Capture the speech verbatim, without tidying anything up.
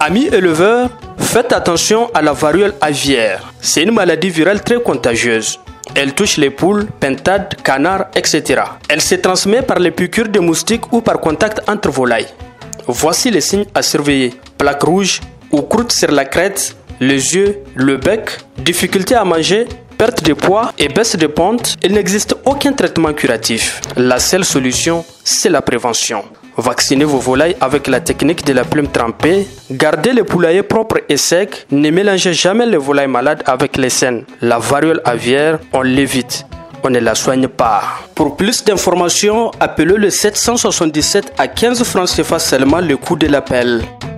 Amis éleveurs, faites attention à la variole aviaire. C'est une maladie virale très contagieuse. Elle touche les poules, pintades, canards, et cetera. Elle se transmet par les piqûres de moustiques ou par contact entre volailles. Voici les signes à surveiller. Plaques rouges ou croûtes sur la crête, les yeux, le bec, difficulté à manger, perte de poids et baisse de pente. Il n'existe aucun traitement curatif. La seule solution, c'est la prévention. Vaccinez vos volailles avec la technique de la plume trempée. Gardez les poulaillers propres et secs. Ne mélangez jamais les volailles malades avec les saines. La variole aviaire, on l'évite. On ne la soigne pas. Pour plus d'informations, appelez le sept cent soixante-dix-sept à quinze francs C F A seulement le coût de l'appel.